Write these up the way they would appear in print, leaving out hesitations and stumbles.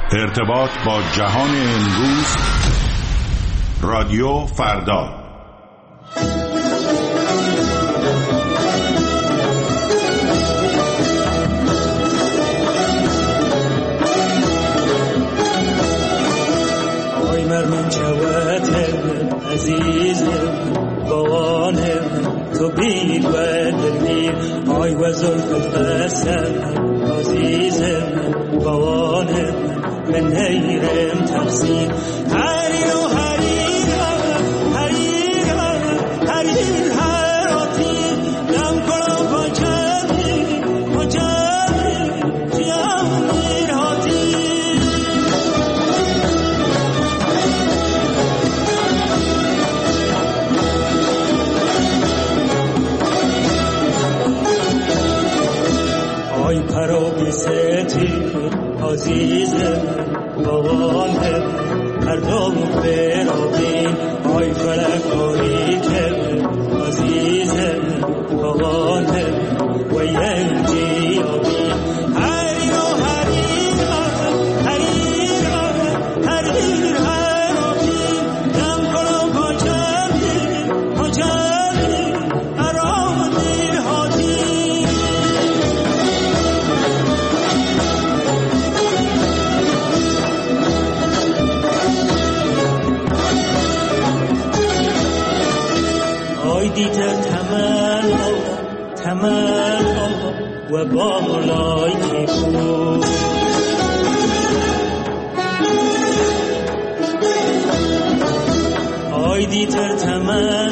ارتباط با جهان امروز. رادیو فردا. آی مرمن چواتم عزیزم بوانم تو بیر و دلمیر آی و زلف قسم عزیزم بوانم من نیرم تفسیر هریر و هریر هریر هریر هراتی دم کنم پاچمی پاچمی تیامیر هاتی آی پرو بیستی عزیزم بوانم هر دو برابین آی فلکاری که عزیزم بوانم و ینجی آبین هریر و هریر هریر هریر هراتی دم کنم پاچمی پاچمی ارامیر هاتی دیتر تمن و بالای کی بود آی دیتر تمن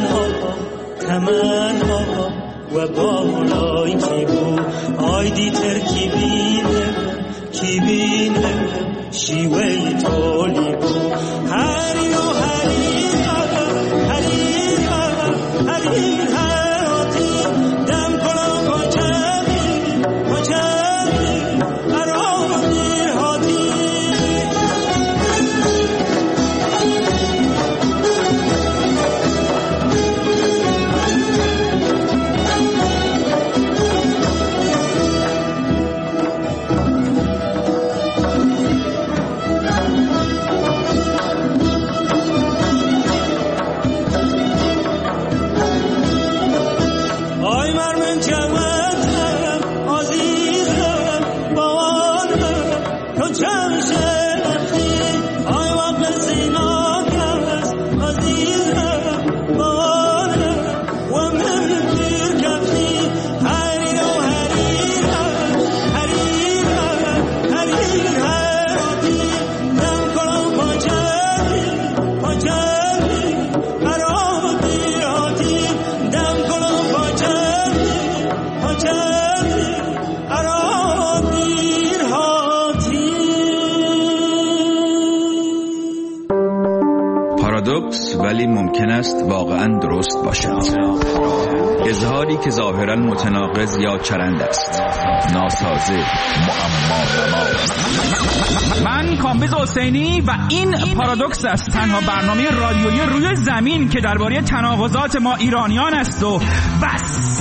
و بالای کی بود آی دیتر کی بینه شیوه تولی بود هریر و هریر هریر هریر هراتی دم کنم پاچمی پاچمی ارامیر هاتی ولی ممکن است واقعا درست باشد. اظهاری که ظاهرا متناقض یا چرند است، ناسازه، معما. من کامبیز حسینی و این پارادوکس است، تنها برنامه رادیویی روی زمین که درباره تناقضات ما ایرانیان است و بس.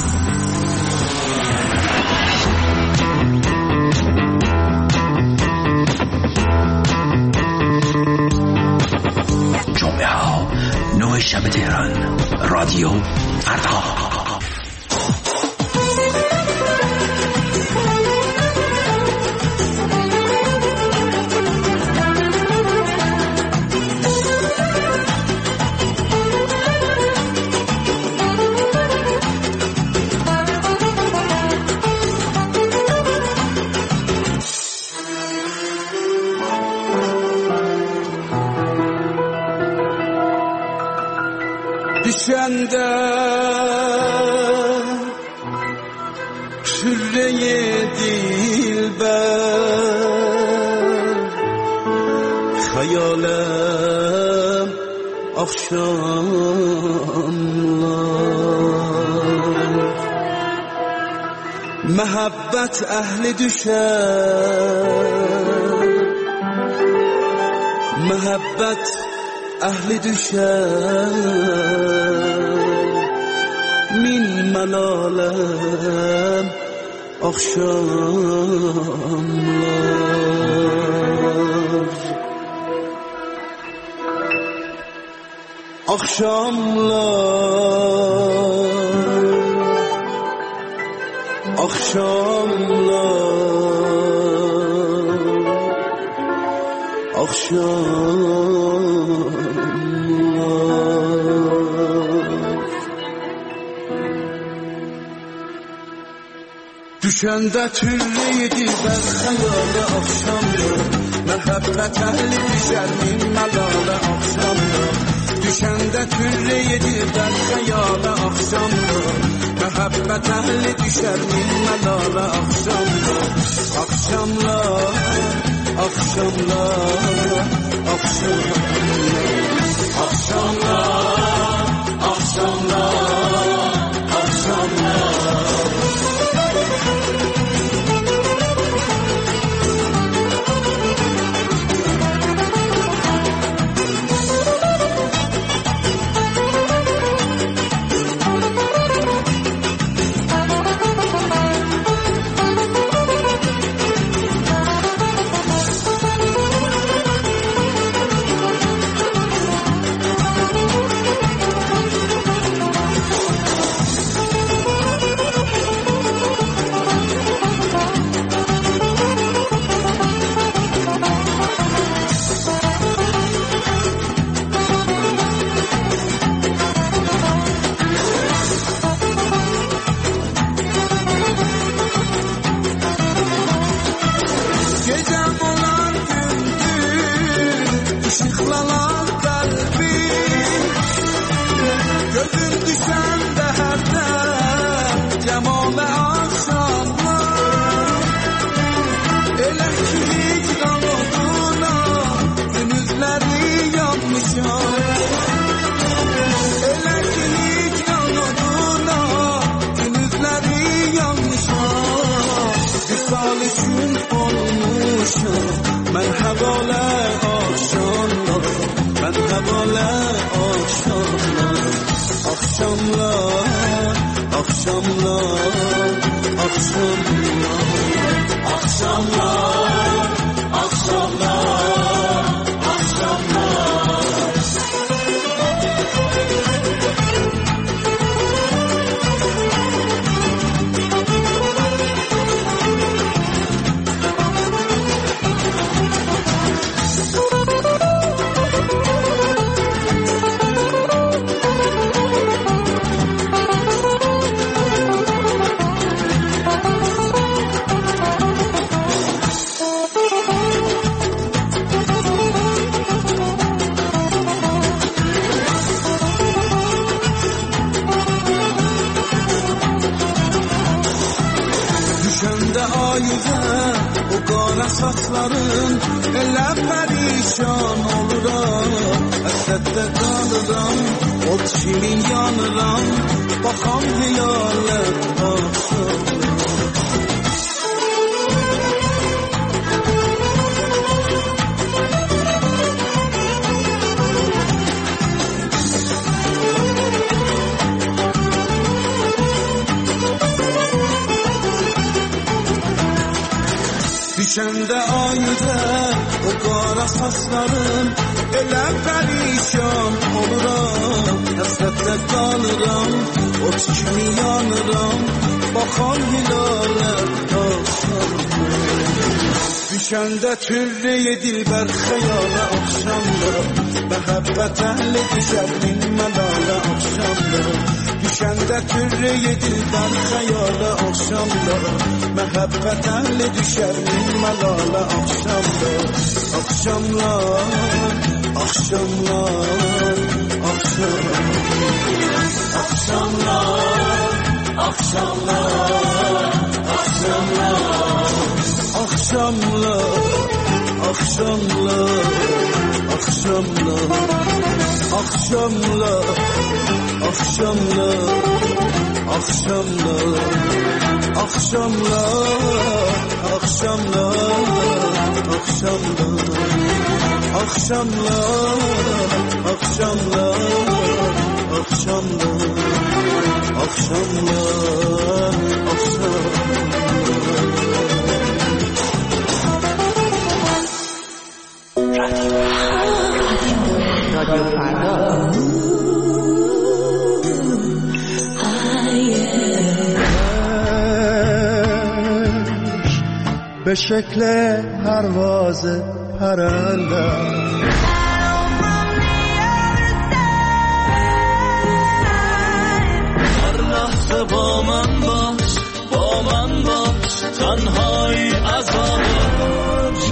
جمعه ها 9 شب تهران. رادیو فردا. düşende şürreye dilber hayalem akşamlar mehabbet ehli düşer mehabbet ehli düşer min melalem akşamlar Düşəndə türlüydü bər xəyalı axşamda Məhəbbət əhli düşər min məlalı axşamda Düşəndə türlüydü bər xəyalı axşamda Məhəbbət əhli düşər min məlalı axşamda Axşamlar, axşamlar, axşamlar Axşamlar, axşamlar, axşamlar Düşəndə ayıda o qara saçların elə pərişan oluram, həsrətdə qalıram, o kimi yanıram, baxan hilalə düşəndə türlü dilbər xəyala axşamda, məhəbbət əhli düşər min məlalə axşamda. Düşəndə türlü dilbər xəyala axşamda, məhəbbət əhli düşər min məlalə axşamda. Axşamlar, axşamlar, axşamlar, axşamlar, axşamlar, axşamlar, axşamlar, axşamlar, axşamlar, axşamlar, axşamlar, axşamlar, axşamlar, axşamlar, axşamlar, axşamlar, axşamlar, axşamlar, axşamlar, رادیو فردا به شکل پرواز پرنده. با من باش تنهایی عذابش.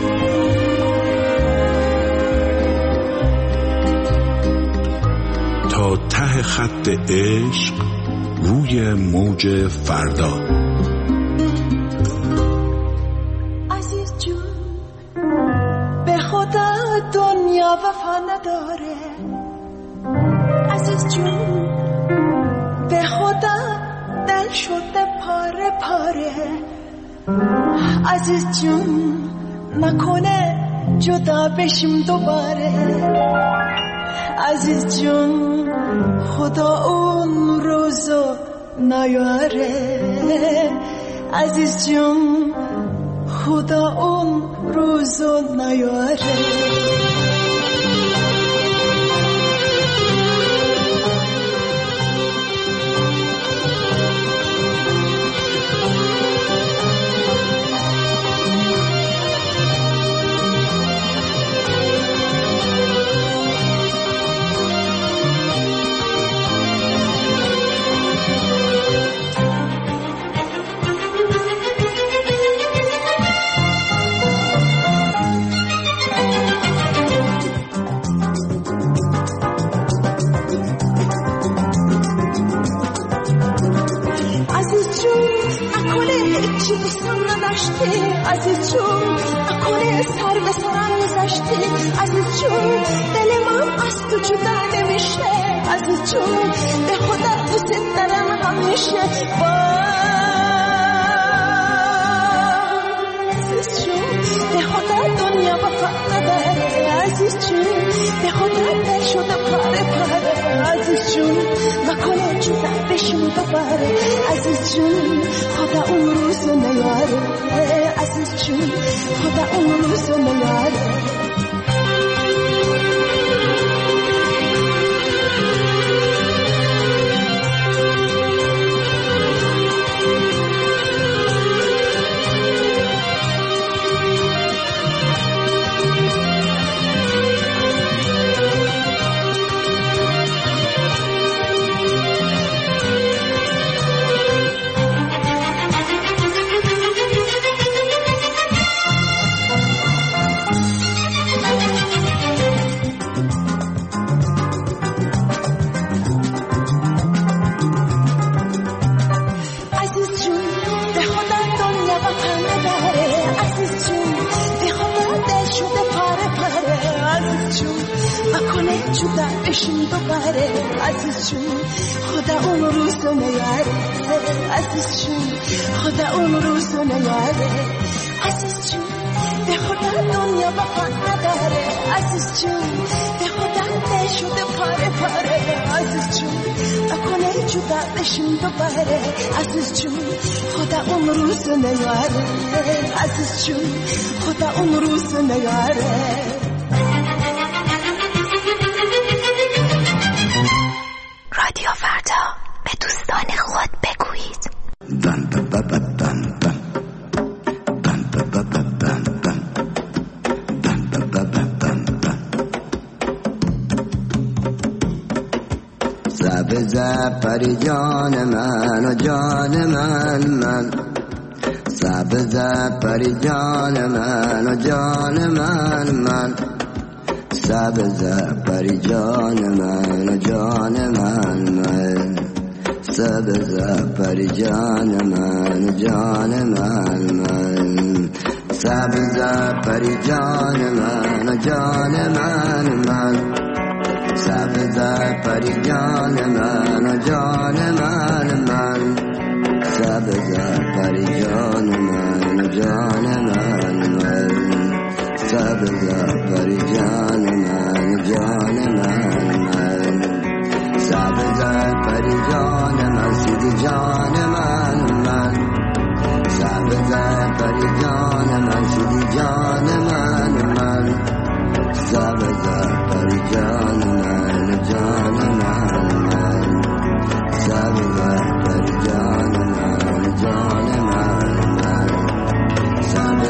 تا ته خط عشق روی موج فردا. عزیز جون به خدا دنیا وفا نداره. عزیز جون به خدا دل شده پاره پاره. عزیز جون نکنه جدا بشیم دوباره. عزیز جون خدا اون روزو نیاره. عزیز جون خدا اون روزو نیاره. عزیز جون اکنه سر به سرم گذشتی. عزیز جون دل من از تو جدا نمیشه. عزیز جون به خدا دوست دارم همیشه. عزیز جون به خدا دنیا وفا نداره. عزیز جون به خدا دل شده پاره پاره. عزیز جون نکنه جدا بشیم دوباره. عزیز جون خدا اون روزو نیاره. عزیز جون خدا اون روزو نیاره. عزیز جون خدا اون روزو نیاره. عزیز جون خدا اون روزو نیاره. عزیز جون به خدا دنیا وفا نداره. عزیز جون به خدا دل شده پاره پاره. عزیز جون نکنه جدا بشیم دوباره. عزیز جون خدا اون روزو نیاره. عزیز جون خدا اون روزو نیاره. رادیو فردا به دوستان خود بگویید. سبز پری جان من و جان من سبز پری جان من و جان من سبز پری جان من و جان من سبز پری جان من و جان من سبز پری جان من و جان من سبز پری جان من و جان من سبز پری جان من و جان من سبز پری جان من و جان من سبز پری جان من سیدی جان من سبز پری جان من سیدی جان من سبز پری جان من و جان من سبز پری جان من و جان من سبز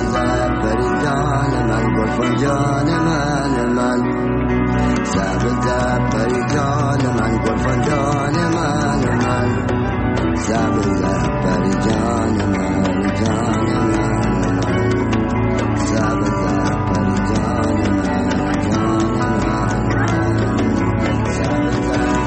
جان من سبز پری جان من گلفن جان من سبز پری جان من جان من سبز پری جان من جان من سبز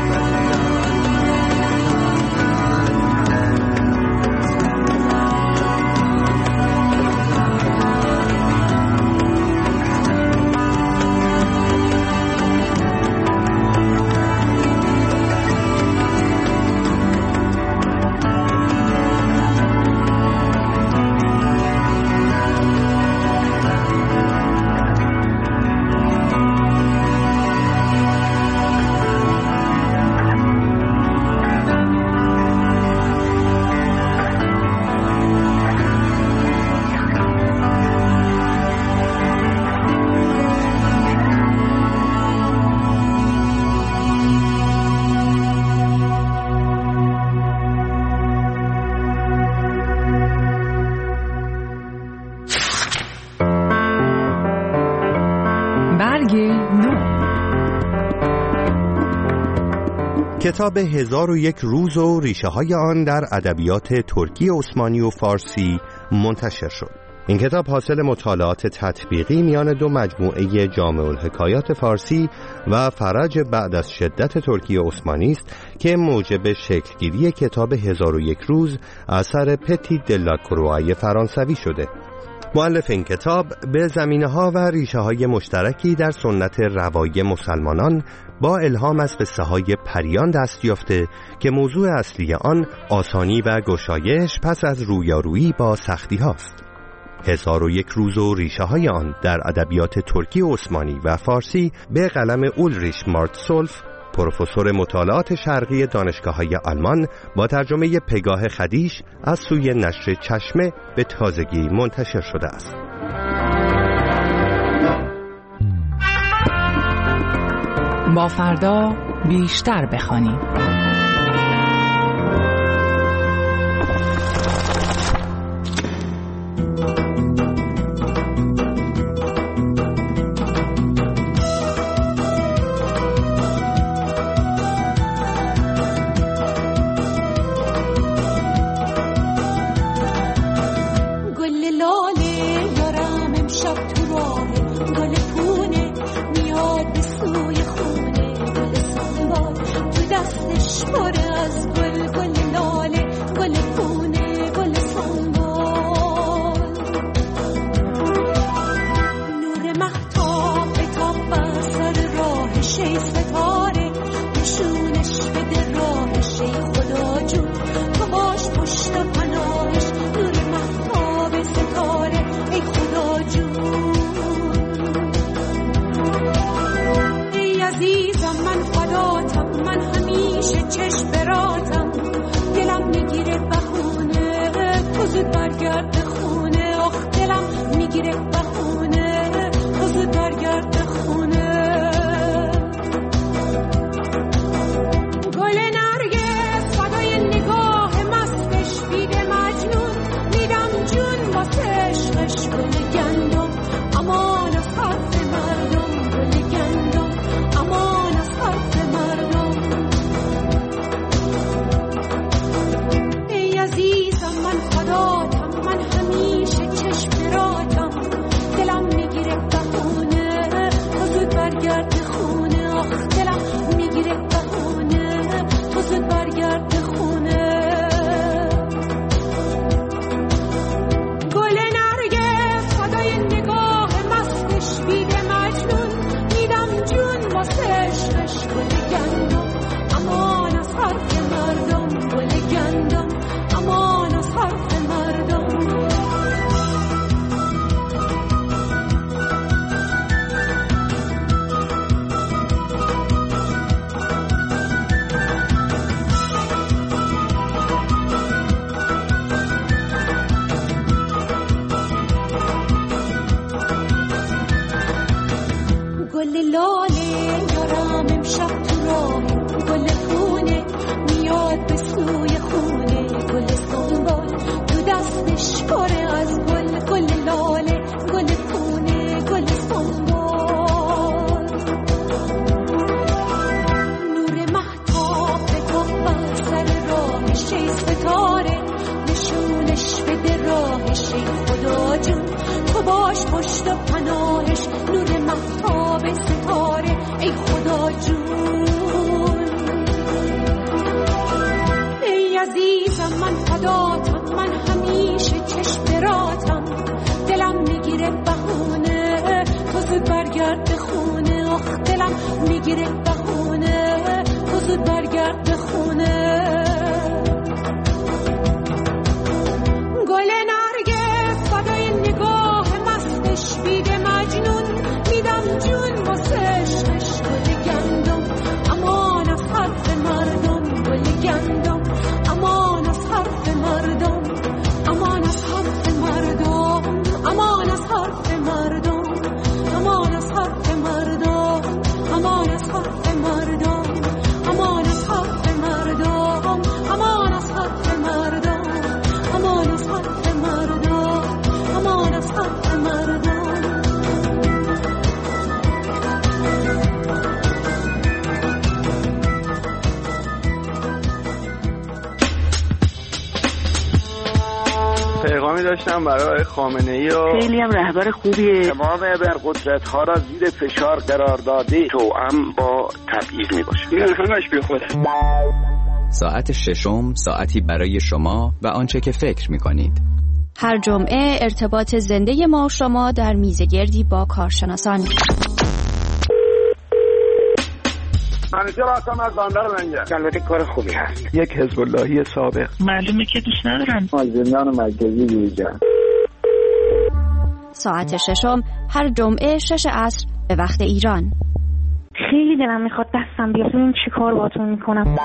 کتاب 1001 روز و ریشه های آن در ادبیات ترکی عثمانی و فارسی منتشر شد. این کتاب حاصل مطالعات تطبیقی میان دو مجموعه جامع الحکایات فارسی و فرج بعد از شدت ترکی عثمانی است که موجب شکلگیری کتاب 1001 روز اثر پتی دلاکروای فرانسوی شده. مؤلف این کتاب به زمینه‌ها و ریشه‌های مشترکی در سنت روایی مسلمانان با الهام از قصه‌های پریان دست یافته که موضوع اصلی آن آسانی و گشایش پس از رویارویی با سختی هاست. 1001 روز و ریشه‌های آن در ادبیات ترکی عثمانی و فارسی به قلم اولریش مارتسولف، پروفسور مطالعات شرقی دانشگاه‌های آلمان، با ترجمه پگاه خدیش از سوی نشر چشمه به تازگی منتشر شده است. با فردا بیشتر بخوانیم. گل لاله گل پونه گل سنبل آخ دلم میگیره بهونه تو زود برگرد به خونه گل نرگس فدای نگاه مستش بیده مجنون میدم جون واسه عشقش گل گندم امان از حرف مردم گل گندم امان از حرف مردم امان از حرف مردم امان از حرف مردم امان از حرف مردم امان از حرف مردم امان از حرف مردم امان از حرف مردم امان از حرف مردم امان از حرف مردم پیغامی داشتم برای خامنه‌ای و خیلی هم رهبر خوبیه. تمام ابرقدرت‌ها را زیر فشار قرار داده توأم با تبعیض میباشه. این همش بی خوده. ساعت ششم ساعتی برای شما و آنچه که فکر می‌کنید. هر جمعه ارتباط زنده ما و شما در میزگردی با کارشناسان. منیجر هستم از بندر لنگر. البته کار خوبی هست. یک حزب اللهی سابق. معلومه که دوست ندارن. از زندان مرکزی بیرون. ساعت ششم هر جمعه 6 عصر به وقت ایران. خیلی دلم میخواد دستم بیاد ببینم چی کار باهاتون میکنم.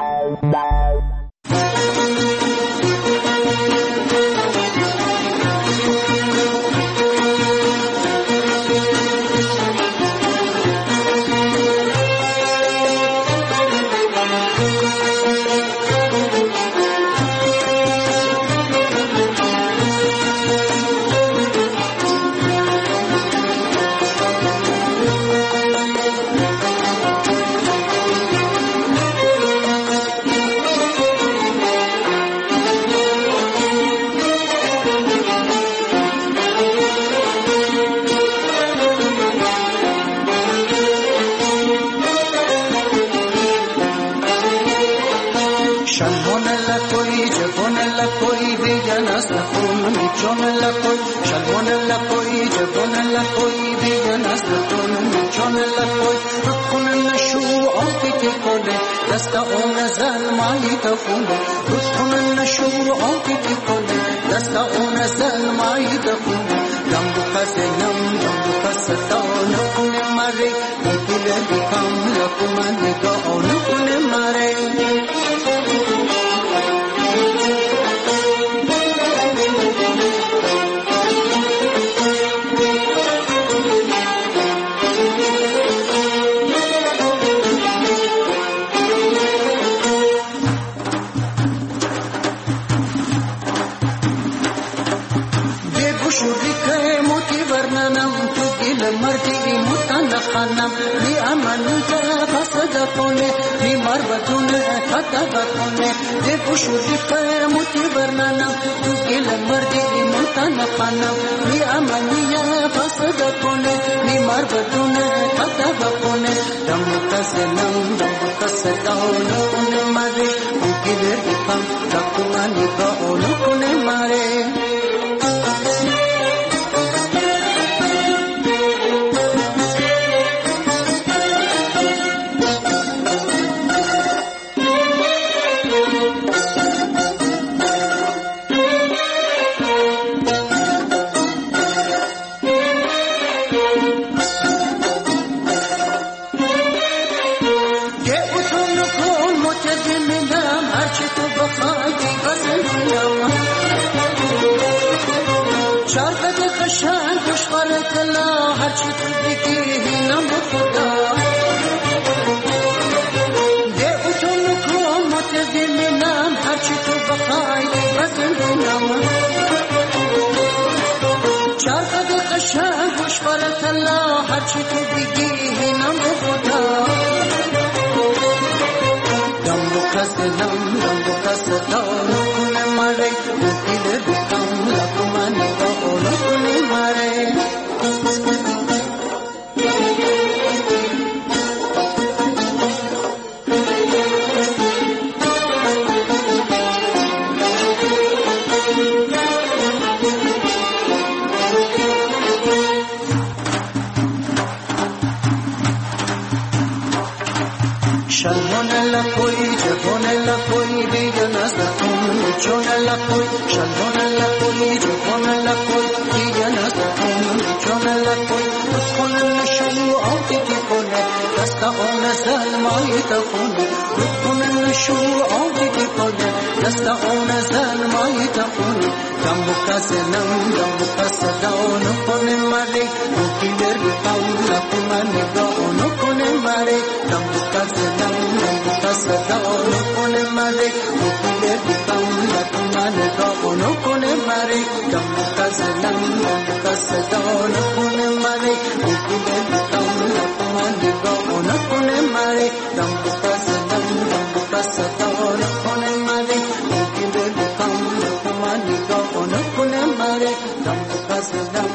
شلون لپوی جهون لپوی دیگه نزدم چون لپوی شلون لپوی جهون لپوی دیگه نزدم چون لپوی خون نشو آتی که کنه دست آن زلمای تخونه خون نشو آتی که کنه دست آن زلمای تخونه دم کسنم دم کسدان کنه مری کی بری قول من نگاه کنه مری دم کسنم دم کسدان کنه مری کی بری قول من نگاه کنه مری دم کسنم دم کسدان کنه مری کی بری قول من نگاه کنه مری دم کسنم دم کسدان کنه مری کی بری قول من نگاه کنه مری دم کسدان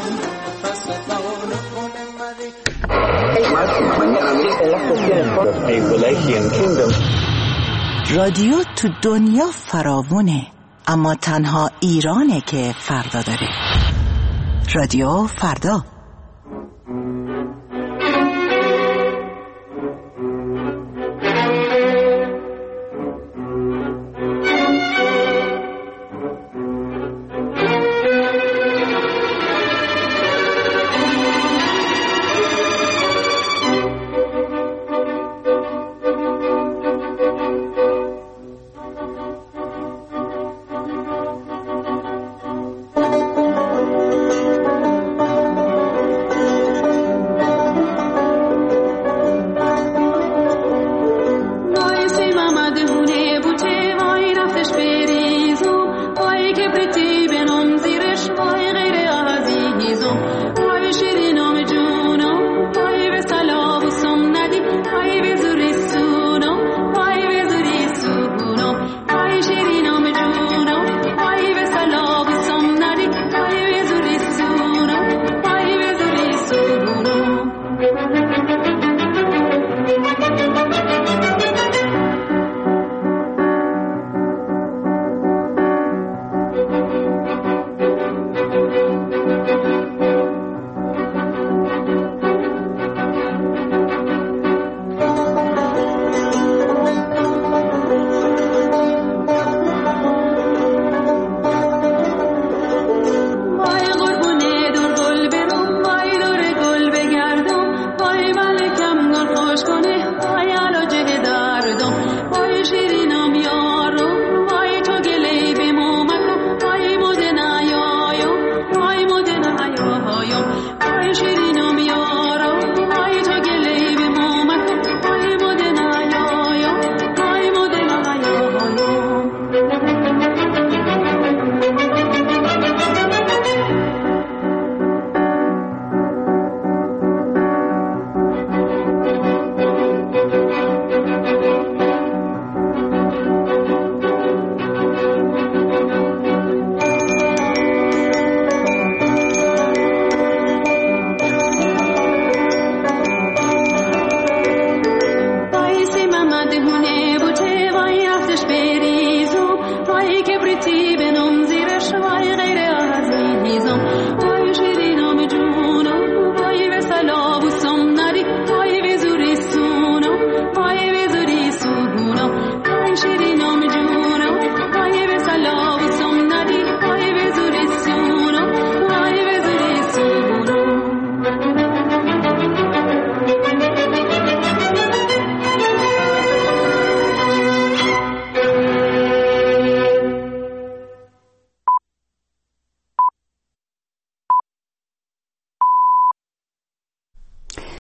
رادیو تو دنیا فراوونه، اما تنها ایرانه که فردا داره. رادیو فردا.